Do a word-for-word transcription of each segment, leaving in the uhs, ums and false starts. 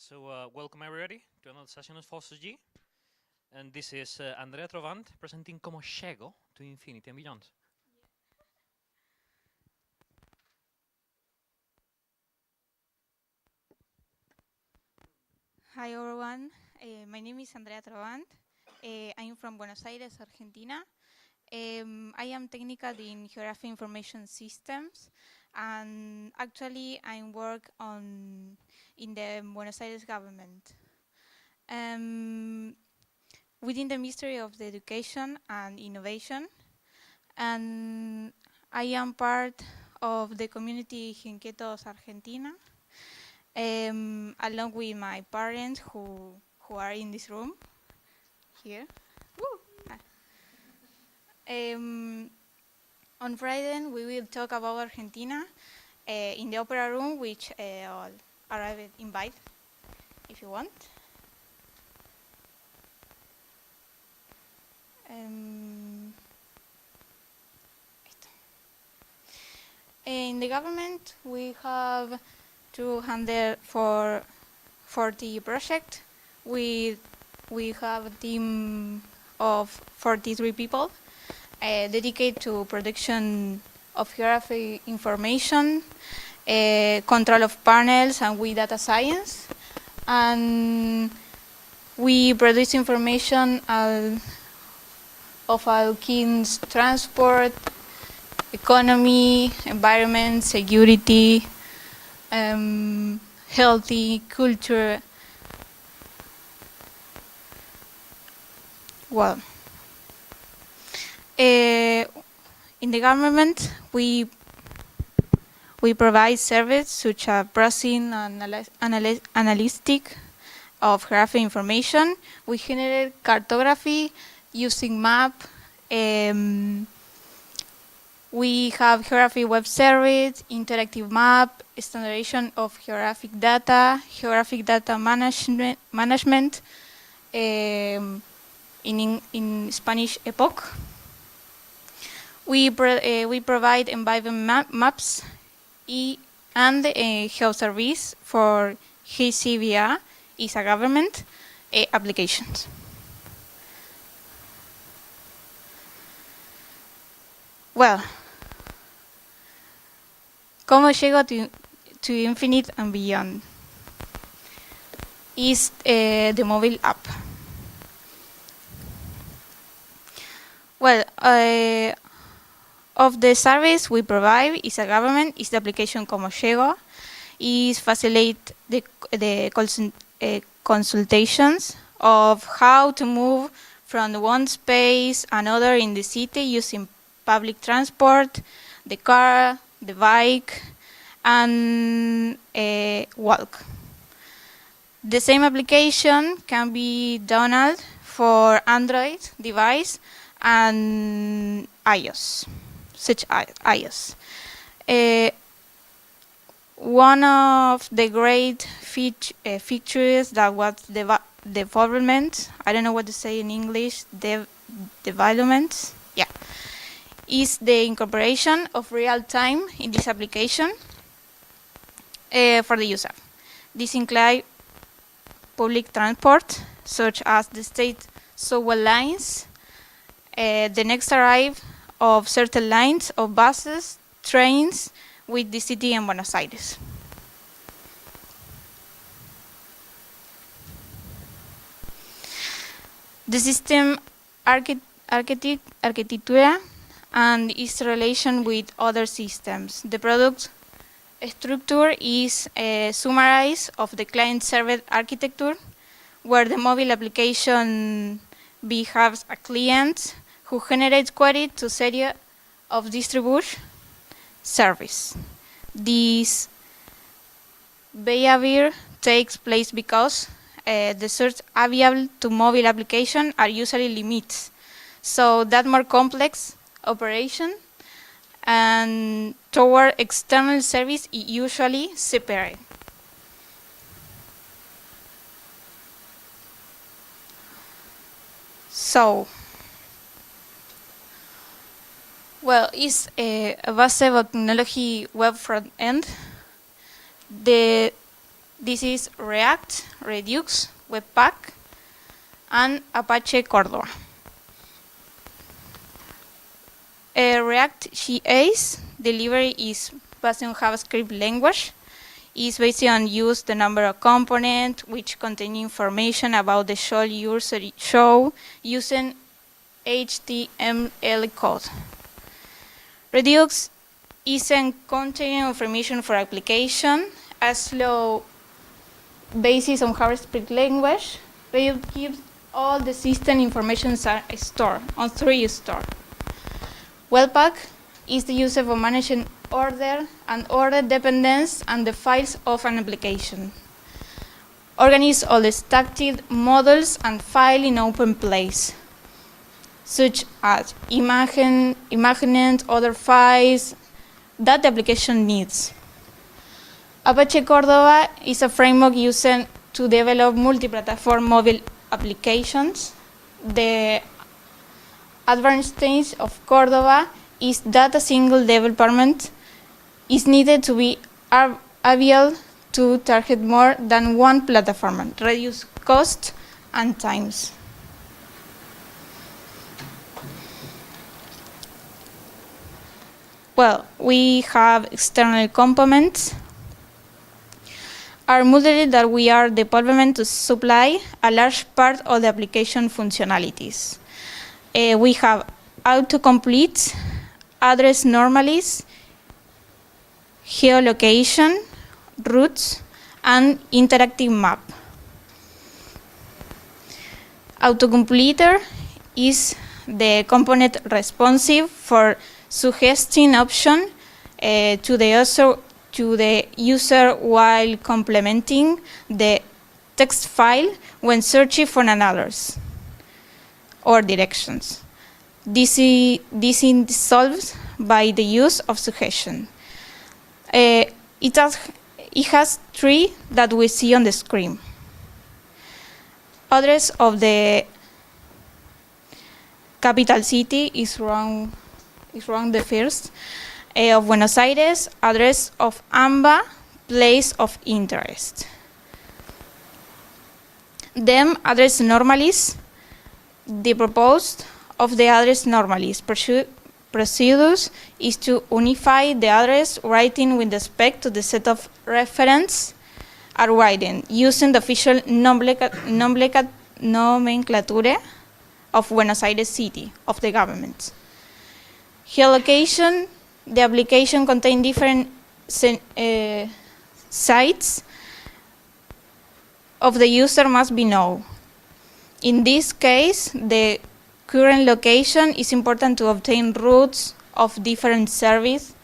So, uh, welcome everybody to another session of Fossos G. And this is uh, Andrea Trovant presenting Como Chego to Infinity and Beyond. Hi everyone, uh, my name is Andrea Trovant. Uh, I'm from Buenos Aires, Argentina. Um, I am technical in Geography Information Systems, and actually I work on in the Buenos Aires government. Um, within the Ministry of the Education and Innovation, and I am part of the community Inquietos Argentina, um, along with my parents who who are in this room here. Woo! Ah. Um, on Friday we will talk about Argentina uh, in the opera room, which uh, I'll arrive at invite if you want. Um, in the government we have two hundred forty projects. We we have a team of forty-three people uh, dedicated to production of geography information, uh, control of panels, and with data science. And we produce information uh, of Alkin's transport, economy, environment, security, um, healthy, culture. Well, uh, in the government, we we provide services such as processing and analy analytic of geographic information. We generate cartography using map. Um, we have geography web service, interactive map, standardization of geographic data, geographic data management, management um, in, in Spanish epoch. We, pro uh, we provide environment map maps e and a health service for G C V A is a government uh, applications. Well, ¿cómo llego to, to infinite and beyond? Is uh, the mobile app. Well, uh, of the service we provide is a government, is the application Como Llego, is facilitate the, the consult, uh, consultations of how to move from one space another in the city using public transport, the car, the bike, and uh, walk. The same application can be downloaded for Android device and iOS, such iOS. Uh, one of the great feat uh, features that was the development, I don't know what to say in English, de development, yeah, is the incorporation of real time in this application uh, for the user. This includes public transport, such as the state subway lines, uh, the next arrive of certain lines of buses, trains with the city in Buenos Aires. The system archi architect architecture and its relation with other systems. The product structure is a summarize of the client-server architecture, where the mobile application behaves a client who generates query to series of distribution service. This behavior takes place because uh, the search available to mobile application are usually limits. So that more complex operation and toward external service is usually separate. So, well, it's a, a base of technology web front end. The This is React, Redux, Webpack, and Apache Cordova. Uh, React J S delivery is based on JavaScript language. It's based on use the number of components which contain information about the show user show using H T M L code. Redux is a container information for application. A slow basis on JavaScript language, Redux gives all the system information stored on three store. Webpack is the use of managing order and order dependence and the files of an application. Organize all the static models and file in open place, such as imagine, imagining other files that the application needs. Apache Cordova is a framework used to develop multi-platform mobile applications. The advantage of Cordova is that a single development is needed to be able to target more than one platform, reduce cost and times. Well, we have external components. Our model that we are development to supply a large part of the application functionalities. Uh, we have autocomplete, address normalize, geolocation, routes, and interactive map. Autocompleter is the component responsive for suggesting option uh, to the user to the user while complementing the text file when searching for another's or directions. This is, this is solved by the use of suggestion. Uh, it, has, it has three that we see on the screen. Address of the capital city is wrong, is wrong the first. Uh, of Buenos Aires, address of AMBA, place of interest. Then address normalize, the proposed of the address normalize procedures is to unify the address writing with respect to the set of reference are writing using the official nomenclature of Buenos Aires city of the government. Geolocation, the application contains different uh, sites of the user must be known. In this case, the current location is important to obtain routes of different service.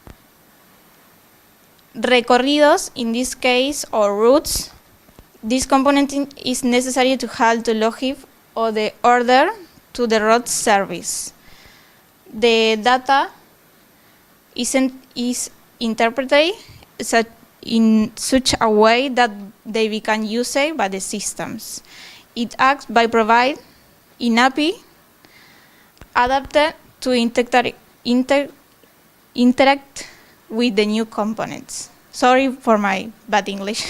Recorridos, in this case, or routes, this component is necessary to halt the logic or the order to the route service. The data isn't, is interpreted such in such a way that they become used by the systems. It acts by providing an A P I adapted to interact, inter, interact with the new components. Sorry for my bad English.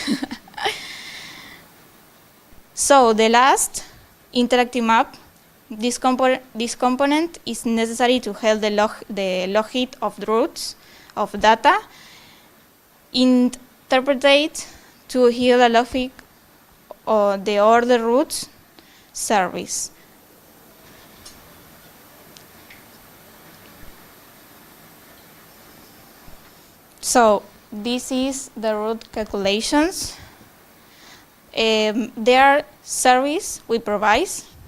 So the last, interactive map. This, compo this component is necessary to help the, log the logic of the routes of data, interpret to hear the logic or the order routes service. So this is the route calculations. Um, there are service we provide.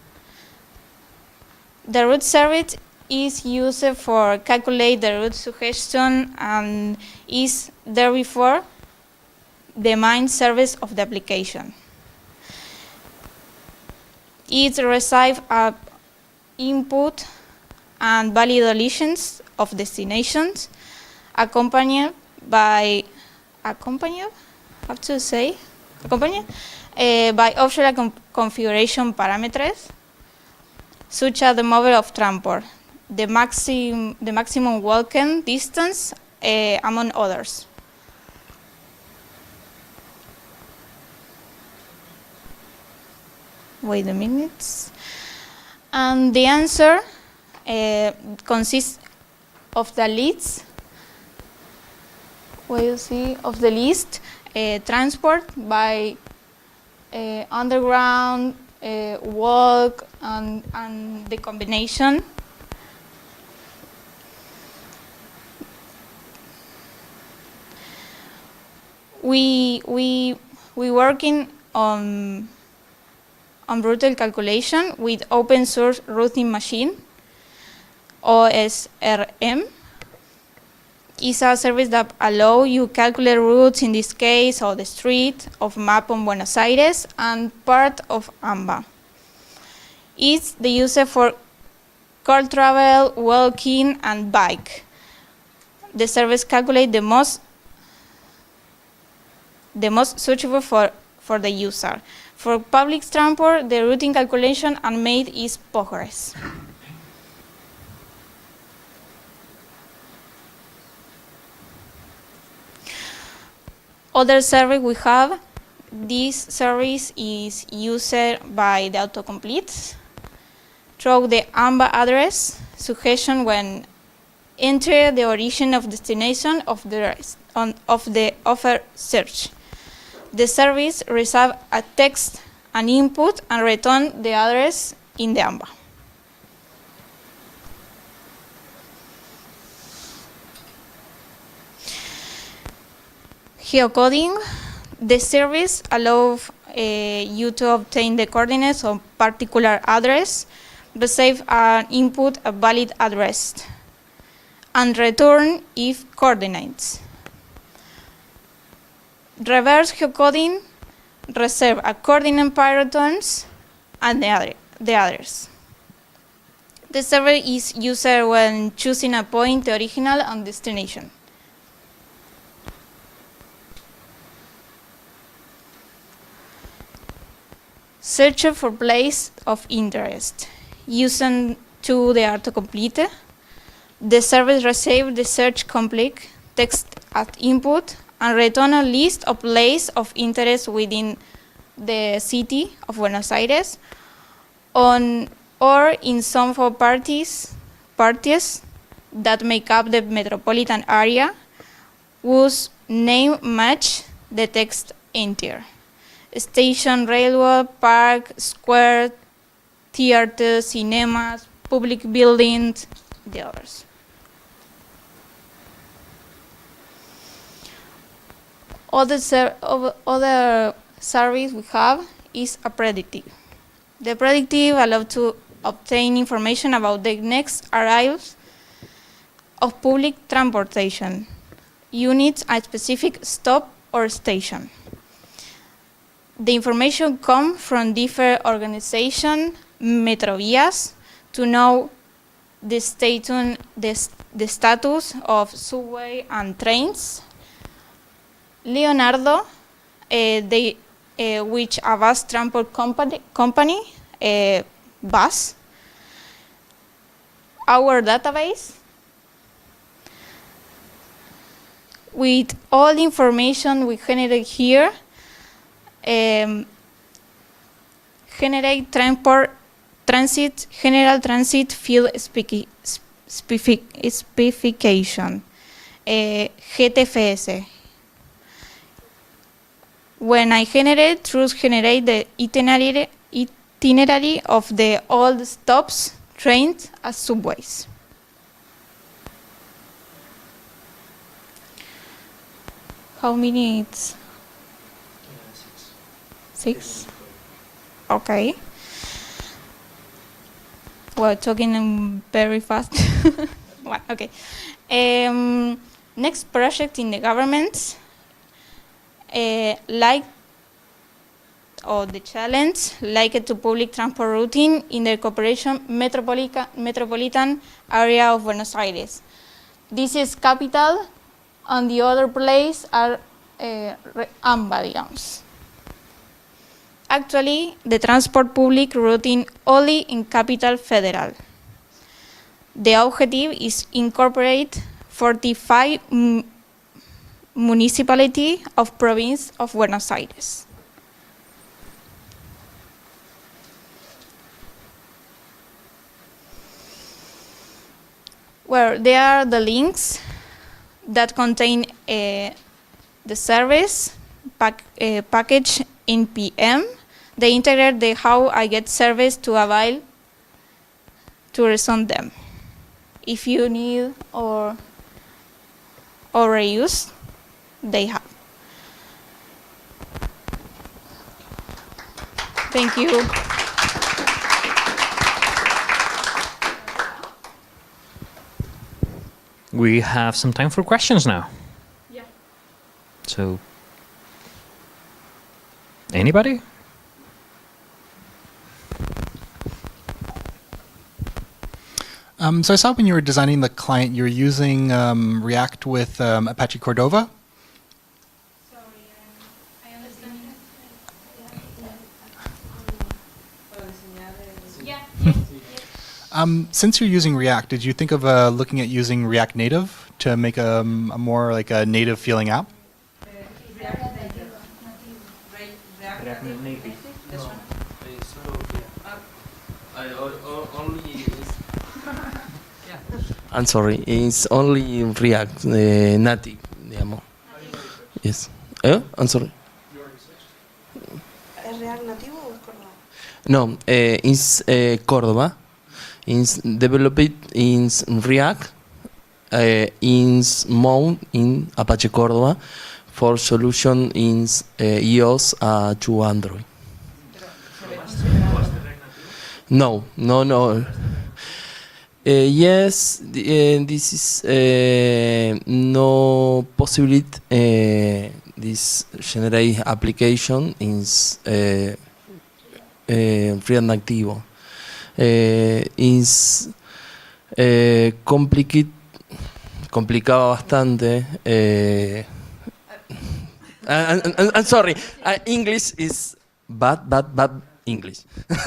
The route service is used for calculate the route suggestion and is therefore the main service of the application. It receives a input and validations of destinations accompanied by accompanied, I have to say, accompanied uh, by optional com configuration parameters, such as the mode of transport, the maximum the maximum walking distance, uh, among others. Wait a minute. And the answer uh, consists of the list. Where you see of the list uh, transport by uh, underground, uh, walk, and, and the combination. We we we working on on route calculation with open source routing machine. O S R M is a service that allow you calculate routes, in this case, of the street of map on Buenos Aires and part of AMBA. It's the user for car travel, walking, and bike. The service calculates the most the most suitable for, for the user. For public transport, the routing calculation and made is Postgres. Other service we have, this service is used by the autocomplete through the AMBA address suggestion when enter the origin of destination of the rest, on, of the offer search. The service receives a text, an input, and return the address in the AMBA. Geocoding, the service allows uh, you to obtain the coordinates of particular address, receive an input, a valid address, and return if coordinates. Reverse geocoding reserve a coordinate pair returns and the, other, the others. The server is used when choosing a point, the original, and destination. Search for place of interest. Using to the autocomplete, the service receives the search complete text at input and return a list of places of interest within the city of Buenos Aires on, or in some for parties, parties that make up the metropolitan area whose name match the text entered. Station, railroad, park, square, theater, cinemas, public buildings, the others. Other, ser other service we have is a predictive. The predictive allows to obtain information about the next arrivals of public transportation units at specific stop or station. The information comes from different organizations, Metrovías, to know the, status, the, the status of subway and trains. Leonardo, uh, they, uh, which a bus transport company, company uh, bus. Our database, with all the information we generate here, um, generate transport, transit, general transit field specific, specification, uh, G T F S. When I generate, Truth generate the itinerary, itinerary of the old stops, trains, as subways. How many it's? Uh, six. Six? Okay. Well, talking um, very fast. Well, okay. Um, next project in the government. Uh, like or the challenge like it to public transport routing in the corporation metropolitan metropolitan area of Buenos Aires. This is capital, and the other place are uh, AMBA, digamos. Actually, the transport public routing only in Capital Federal. The objective is incorporate forty-five municipality of province of Buenos Aires. Well, there are the links that contain uh, the service pack, uh, package in P M. They integrate the how I get service to avail to resume them. If you need or or reuse, they have. Thank you. We have some time for questions now. Yeah. So, anybody? Um, so I saw when you were designing the client, you were using um, React with um, Apache Cordova. Um, since you're using React, did you think of uh, looking at using React Native to make a, um, a more like a native feeling app? I'm sorry, it's only React uh, native, digamos. Yes. Eh? I'm sorry. ¿Es React nativo o es Córdoba? No, uh, it's uh, Córdoba. It's developed in React, uh, in mount in Apache Córdoba for solution in uh, iOS uh, to Android. No, no, no. Uh, yes, the, uh, this is uh, no possibility. Uh, this generate application is uh, uh, React Nativo. Uh, is uh, complicated, complicaba bastante. Uh, and, and, and sorry, uh, English is bad, bad, bad English.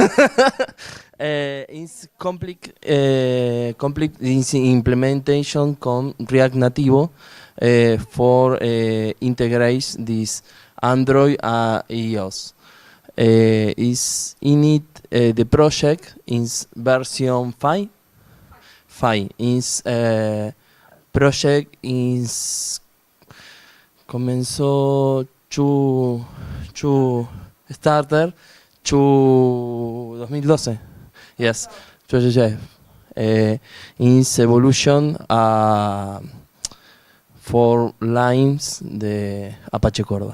Uh, it's complex, uh, complex is implementation con React Nativo uh, for uh, integrate this Android and iOS. Uh, is in it uh, the project is version five. Five is uh, project is comenzó to to starter to twenty twelve. Yes, uh, is evolution uh, for lines the Apache Córdoba.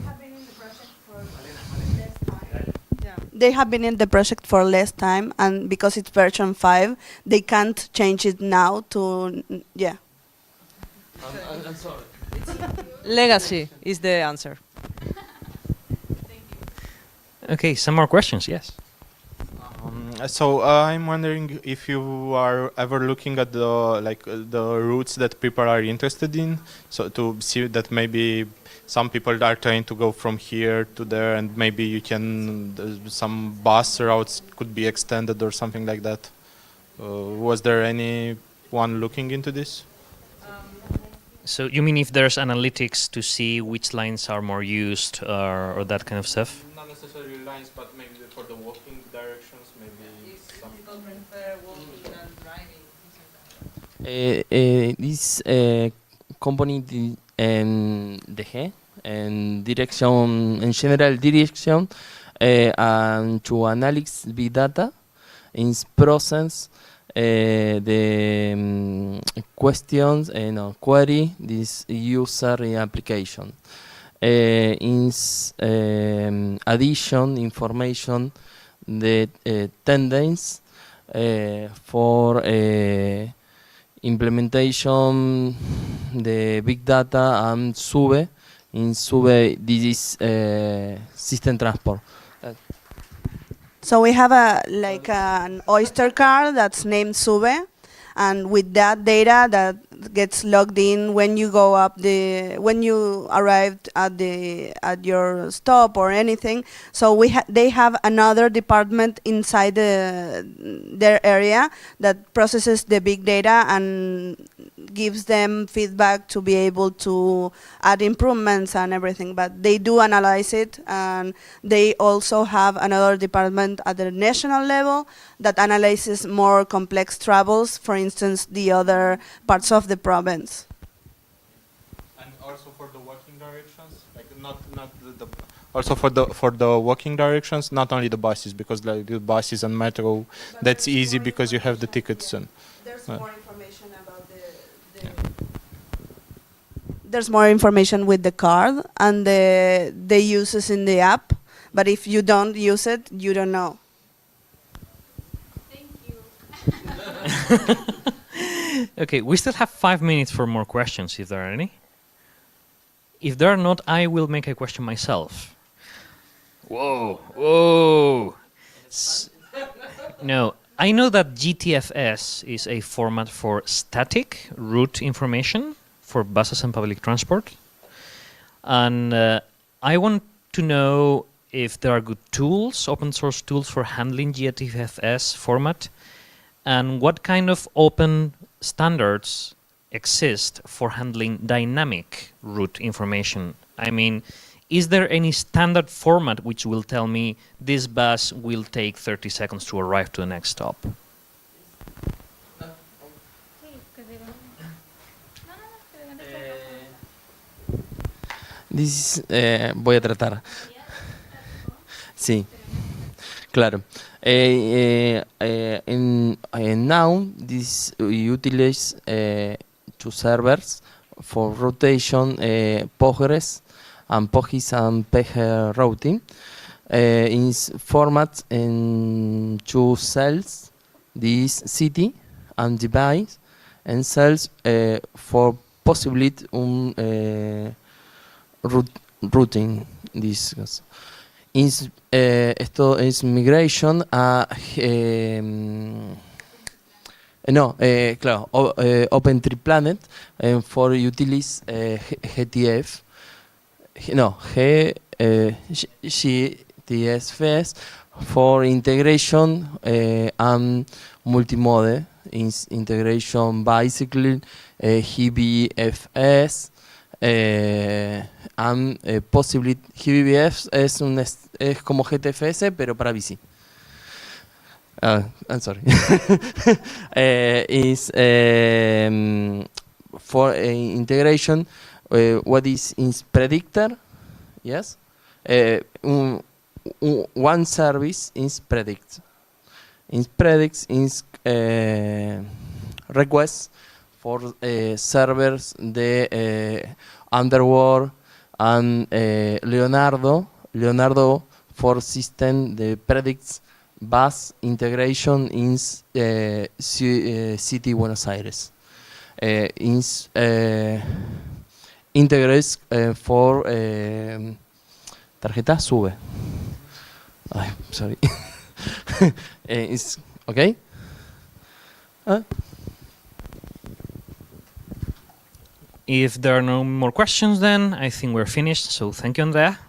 They have been in the project for less time, and because it's version five, they can't change it now to, yeah. I'm, I'm sorry. Legacy is the answer. Okay, some more questions, yes. Um, so uh, I'm wondering if you are ever looking at the like uh, the routes that people are interested in, so to see that maybe some people are trying to go from here to there, and maybe you can uh, some bus routes could be extended or something like that. Uh, was there anyone looking into this? So you mean if there's analytics to see which lines are more used uh, or that kind of stuff? Not necessarily lines, but maybe for the walking directions, maybe some. Uh, uh, this uh, company di- en D G en direction en general direction uh, and to analyze big data in process uh, the um, questions and uh, query this user application uh, in um, addition information the uh, tendencies uh, for uh, implementation the big data and Sube in Sube this is uh, system transport. Uh, So we have a like an Oyster card that's named Sube, and with that data that gets logged in when you go up the when you arrived at the at your stop or anything. So we ha they have another department inside the their area that processes the big data and gives them feedback to be able to add improvements and everything. But they do analyze it, and they also have another department at the national level that analyzes more complex troubles, for instance, the other parts of the province. And also for the walking directions, like not not the, the also for the for the walking directions, not only the buses, because like the buses and metro, But that's there's easy more because you have the information. tickets soon. There's Uh, more information about the, the there's more information with the card and the the uses in the app, but if you don't use it, you don't know. Thank you. Okay, we still have five minutes for more questions, if there are any. If there are not, I will make a question myself. Whoa, whoa. S- no, I know that G T F S is a format for static route information for buses and public transport. And uh, I want to know if there are good tools, open source tools for handling G T F S format, and what kind of open standards exist for handling dynamic route information. I mean, is there any standard format which will tell me this bus will take thirty seconds to arrive to the next stop? This, eh, voy a tratar. Sí, claro. Eh, eh, eh, in, eh, now, this we utilize eh, two servers for rotation, eh, Postgres and Postgres and P G routing. Uh, in s- format in two cells, this city and device, and cells uh, for possibility um, uh, root, routing this. Is, eh, esto es migration a eh, no, eh, claro, o, eh, OpenTree eh, for utilize eh, G T F, G- no, G, eh, G- G T F S for integration eh, and multimode is integration bicycle, eh, G B F S, eh, and eh, possibly G B F es un es, es como G T F S pero para bici. Uh, I'm sorry. uh, is um, for uh, integration. Uh, what is is predictor? Yes. Uh, um, um, one service is predict. In predicts is uh, request for uh, servers de uh, Underworld and uh, Leonardo. Leonardo for system de predicts bus integration in uh, ci- uh, City Buenos Aires. Uh, in uh, integrates uh, for uh, tarjeta sube. Ay, sorry. uh, is okay. Uh, If there are no more questions, then I think we're finished. So thank you, Andrea.